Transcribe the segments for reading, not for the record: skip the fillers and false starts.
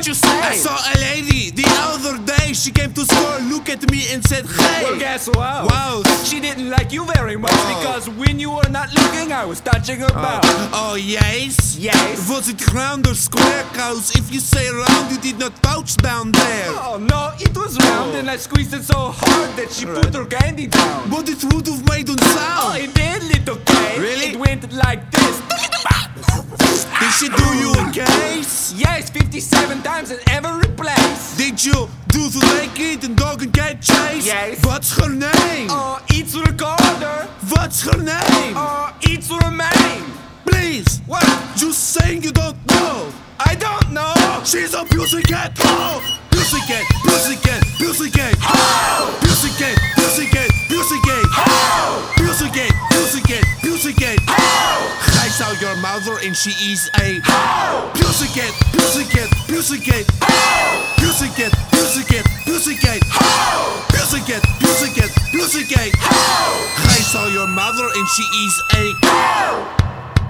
did you say? I saw a lady the other day. She came to school, looked at me and said, hey. Well, guess what? Wow. She didn't like you very much because when you were not looking, I was touching her mouth. Oh, yes? Yes. Was it round or square? Cause if you say round, you did not touch down there. Oh no, it was round and I squeezed it so hard that she put her candy down. But it would have made a Oh, sound. it did, little kid. Really? It went like this. Did she do you a case? Yes, 57 times in every place. Did you do the naked and dog and cat chase? Yes. What's her name? Oh, it's recorder. What's her name? Oh, it's remain. Please, What? just saying you don't know. I don't know. She's a pussycat. Oh, pussycat, pussycat, pussycat. Oh, pussycat, pussycat, pussycat. Oh, pussycat, pussycat, pussycat. Oh, I saw your mother and she is a pussycat, pussycat, pussycat. Oh, pussycat, pussycat, pussycat. Oh, pussycat, pussycat, pussycat. Oh, I saw your mother and she is a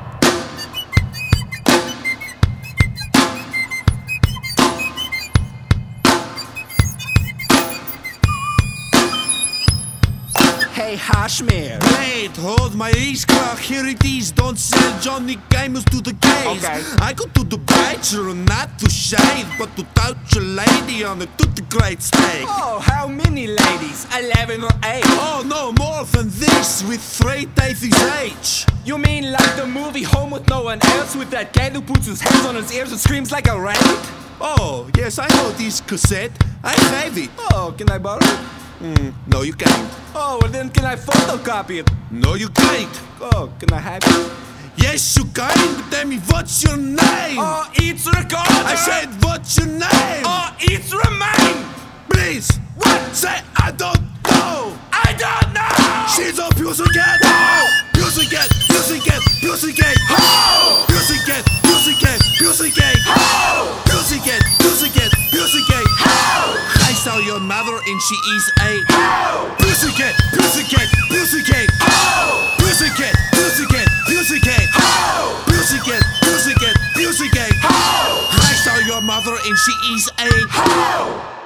Hey, Hashmir. Wait, hold my ears, clock. Here it is. Don't sell Johnny Gamers to the case. Okay. I go to the bachelor, not to shave, but to touch a lady on a tutti great steak. Oh, how many ladies? 11 or 8? Oh, no more than this with 3 teeth age. You mean like the movie Home with No One Else with that kid who puts his hands on his ears and screams like a rabbit? Oh, yes, I know this cassette. I have it. Oh, can I borrow it? No, you can't. Oh, well then can I photocopy it? No, you can't. Oh, can I have it? Yes, you can, but tell me what's your name? Oh, it's recorder. I said, what's your name? Oh, it's remain. Please, What? say I don't know. I don't know. She's a pussycat. Oh, pussycat, pussycat, pussycat. Oh, pussycat, pussycat, pussycat. Oh, pussycat, pussycat, pussycat. Oh, I saw your mother and she is a pussycat, pussycat, pussycat. Oh, pussycat, pussycat, pussycat. Oh, pussycat, pussycat, pussycat. Oh, I saw your mother and she is a